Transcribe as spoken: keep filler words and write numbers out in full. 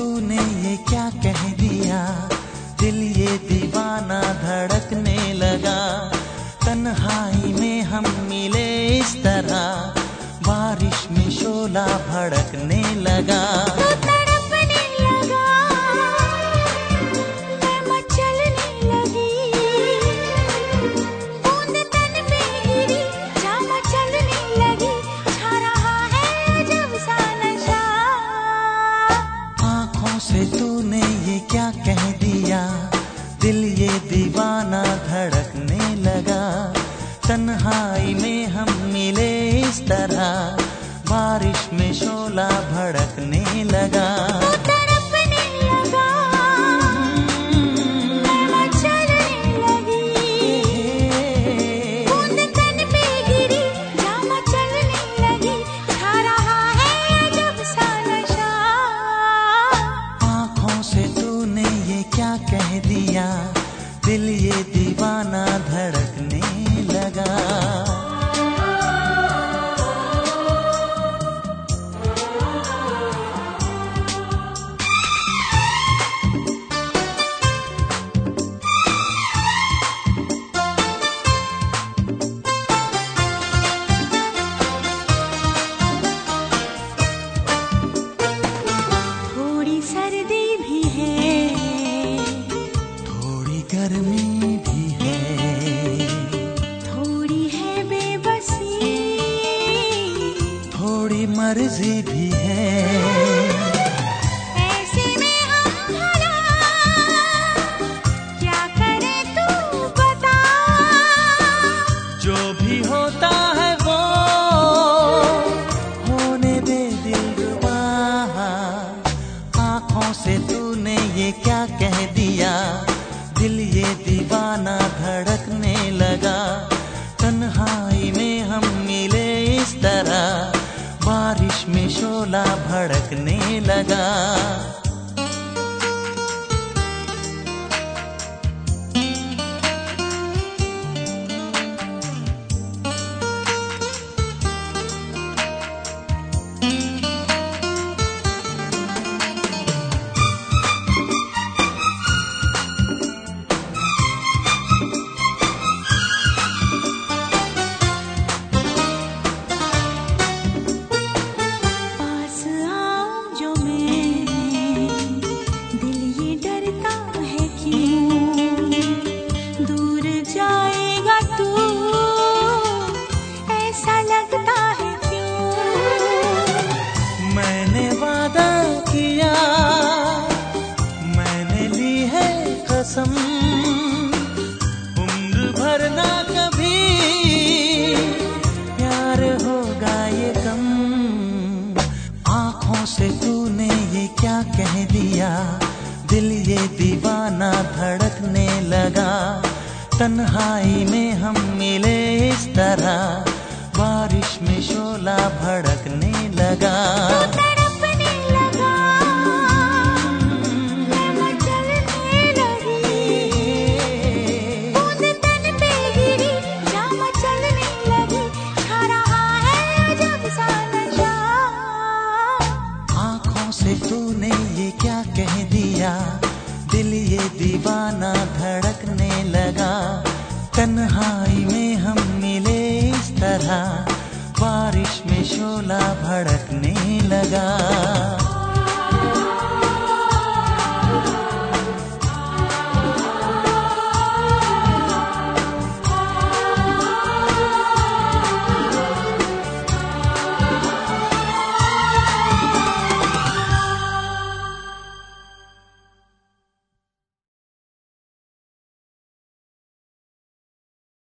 तूने ये क्या कह दिया, दिल ये दीवाना धड़कने लगा। तन्हाई में हम मिले इस तरह, बारिश में शोला भड़कने लगा। तू तड़पने लगा, मैं मचलने लगी, बूंद तन पे गिरी, जा मचलने लगी, छा रहा है अजब सा नशा। आँखों से तूने ये क्या कह दिया, दिल ये दीवाना धड़कने लगा। तन्हाई में हम मिले इस तरह, बारिश में शोला भड़कने लगा। तू तड़पने लगा, मैं मचलने लगी, बूंद तन पे गिरी, जा मचलने लगी, छा रहा है अजब सा नशा। आँखों से तूने ये क्या कह दिया, दिल ये दीवाना धड़कने लगा। थोड़ी सर्दी भी है, थोड़ी गर्मी भी है, थोड़ी है बेबसी, थोड़ी मर्जी भी है। ऐसे में हम भला क्या करें तू बता। जो भी होता है वो होने दे दिलरुबा। आँखों से तूने ये क्या कह दिया, दिल ये दीवाना धड़कने लगा। तन्हाई में हम मिले इस तरह, बारिश में शोला भड़कने लगा। पास आऊं जो मैं, दिल ये डरता है क्यों, दूर जाएगा तू, ऐसा लगता है क्यों। मैंने वादा किया, मैंने ली है कसम, उम्र भर ना कभी प्यार होगा ये कम। आँखों से तूने ये क्या कह दिया, दिल ये दीवाना धड़कने लगा। तन्हाई में हम मिले इस तरह, बारिश में शोला भड़कने लगा। तू तड़पने लगा, मैं मचलने लगी, बूंद तन पे गिरी, जा मचलने लगी, छा रहा है अजब सा नशा। आँखों से तूने ये क्या कह दिया, दिल ये दीवाना धड़कने लगा। तन्हाई में हम मिले इस तरह, बारिश में शोला भड़कने लगा।